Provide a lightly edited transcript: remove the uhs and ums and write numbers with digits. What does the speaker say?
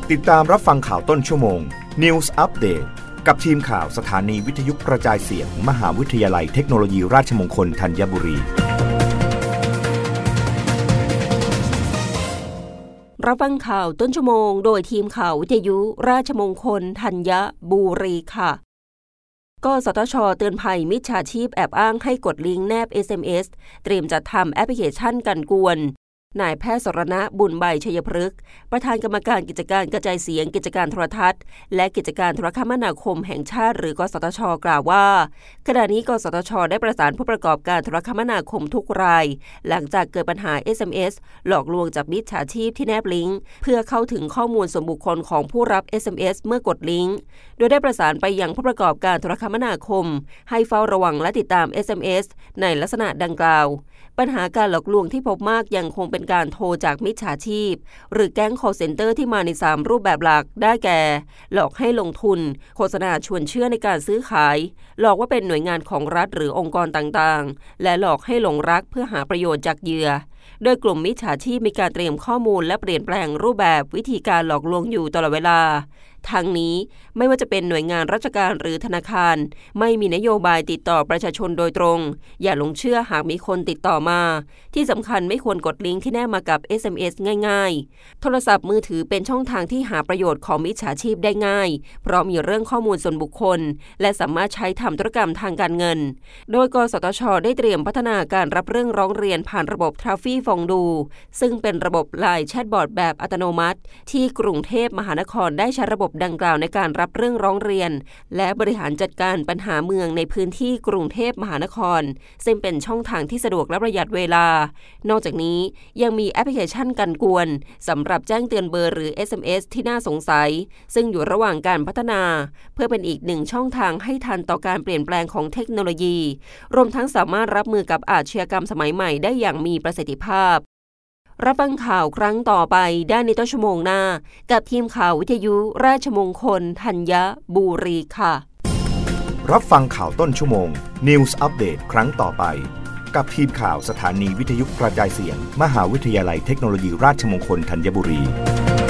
ติดตามรับฟังข่าวต้นชั่วโมง News Update กับทีมข่าวสถานีวิทยุกระจายเสียง มหาวิทยาลัยเทคโนโลยีราชมงคลธัญบุรีรับฟังข่าวต้นชั่วโมงโดยทีมข่าววิทยุราชมงคลธัญบุรีค่ะกสทช.เตือนภัยมิจฉาชีพแอบอ้างให้กดลิงก์แนบ SMS เตรียมจัดทำแอปพลิเคชันกันกวนนายแพทย์สรณะบุญใบชัยพฤกษ์ประธานกรรมการกิจการกระจายเสียงกิจการโทรทัศน์และกิจการโทรคมนาคมแห่งชาติหรือกสทช.กล่าวว่าขณะนี้กสทช.ได้ประสานผู้ประกอบการโทรคมนาคมทุกรายหลังจากเกิดปัญหา SMS หลอกลวงจากมิจฉาชีพที่แนบลิงก์เพื่อเข้าถึงข้อมูลส่วนบุคคลของผู้รับ SMS เมื่อกดลิงก์โดยได้ประสานไปยังผู้ประกอบการโทรคมนาคมให้เฝ้าระวังและติดตาม SMS ในลักษณะดังกล่าวปัญหาการหลอกลวงที่พบมากยังคงเป็นการโทรจากมิจฉาชีพหรือแก๊ง call center ที่มาใน3รูปแบบหลักได้แก่หลอกให้ลงทุนโฆษณาชวนเชื่อในการซื้อขายหลอกว่าเป็นหน่วยงานของรัฐหรือองค์กรต่างๆและหลอกให้หลงรักเพื่อหาประโยชน์จากเหยื่อโดยกลุ่มมิจฉาชีพมีการเตรียมข้อมูลและเปลี่ยนแปลงรูปแบบวิธีการหลอกลวงอยู่ตลอดเวลาทั้งนี้ไม่ว่าจะเป็นหน่วยงานราชการหรือธนาคารไม่มีนโยบายติดต่อประชาชนโดยตรงอย่าหลงเชื่อหากมีคนติดต่อมาที่สำคัญไม่ควรกดลิงก์ที่แนบมากับ SMS ง่ายๆโทรศัพท์มือถือเป็นช่องทางที่หาประโยชน์ของมิจฉาชีพได้ง่ายเพราะมีเรื่องข้อมูลส่วนบุคคลและสามารถใช้ทำธุรกรรมทางการเงินโดยกสทช.ได้เตรียมพัฒนาการรับเรื่องร้องเรียนผ่านระบบทราฟี่ฟองดูซึ่งเป็นระบบ LINE แชทบอทแบบอัตโนมัติที่กรุงเทพมหานครได้ใช้ระบบดังกล่าวในการรับเรื่องร้องเรียนและบริหารจัดการปัญหาเมืองในพื้นที่กรุงเทพมหานครซึ่งเป็นช่องทางที่สะดวกและประหยัดเวลานอกจากนี้ยังมีแอปพลิเคชันกันกวนสำหรับแจ้งเตือนเบอร์หรือ SMS ที่น่าสงสัยซึ่งอยู่ระหว่างการพัฒนาเพื่อเป็นอีกหนึ่งช่องทางให้ทันต่อการเปลี่ยนแปลงของเทคโนโลยีรวมทั้งสามารถรับมือกับอาชญากรรมสมัยใหม่ได้อย่างมีประสิทธิภาพรับฟังข่าวครั้งต่อไปได้ในต้นชั่วโมงหน้ากับทีมข่าววิทยุราชมงคลธัญบุรีค่ะรับฟังข่าวต้นชั่วโมง News Update ครั้งต่อไปกับทีมข่าวสถานีวิทยุกระจายเสียงมหาวิทยาลัยเทคโนโลยีราชมงคลธัญบุรี